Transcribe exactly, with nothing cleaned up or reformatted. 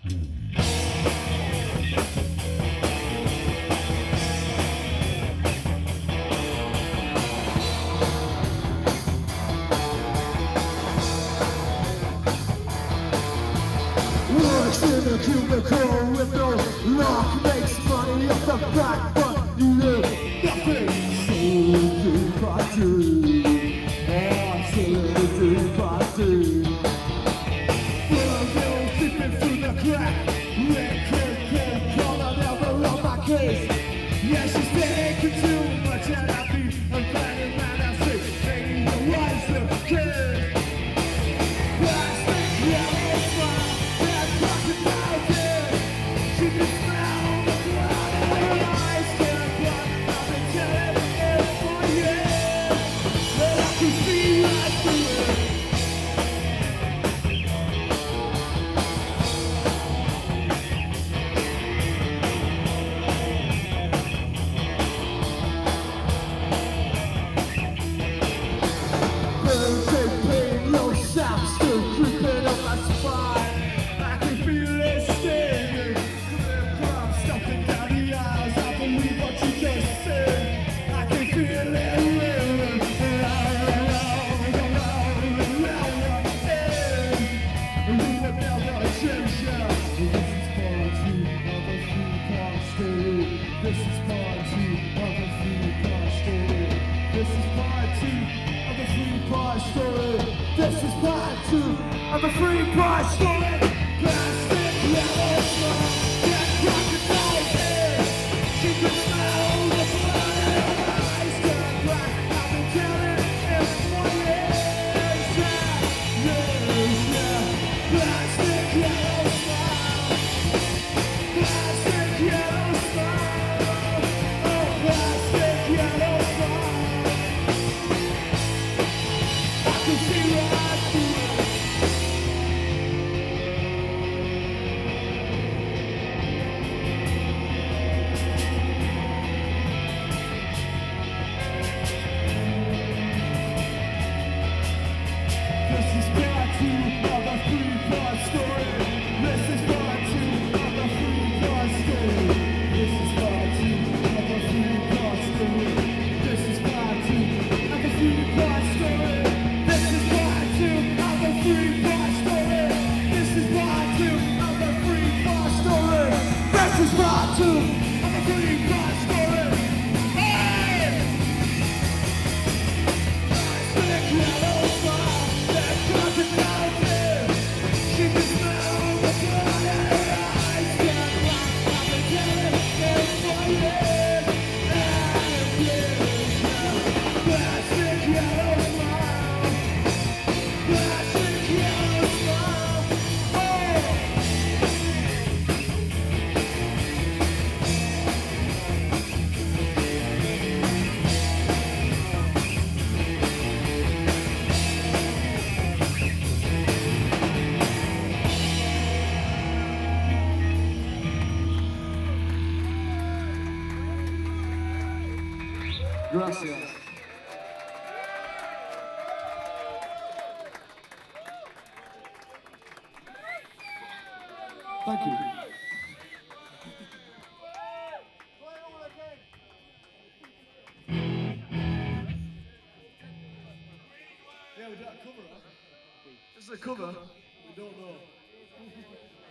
Works in a cubicle with no lock, makes money off the back, but you know nothing. So deep I do, oh, so deep I do. Well, girl slipping through the crack, red, red, red, collar never on my case. Yeah, she's taking too much and I be a bad man. I say, baby, your wife's the kid. Plastic yellow smile. She can smell the blood in her eyes. Can't blood, I've been telling it for years, but I can see right through it. Burn, big pain, low sound, still creeping up my spine. I can feel it stinging. Stuffing down the eyes, I believe what you just said. I can feel it ringing around, around, around, around your head. And we will never change ya. This is part two of a three-part story. This is part two of a three-part story. This is part two of a three-part story. This is part two of a three-part story. Plastic yellow smile. Crocodile head, she can smell the blood in her eyes. Turn black, I've been telling it for years. Yeah, yes, yeah. Plastic yellow smile. Plastic yellow smile. Oh, plastic yellow smile. I can see right through it. Gracias. Thank you. Yeah, we got a cover. This is a cover. We don't know.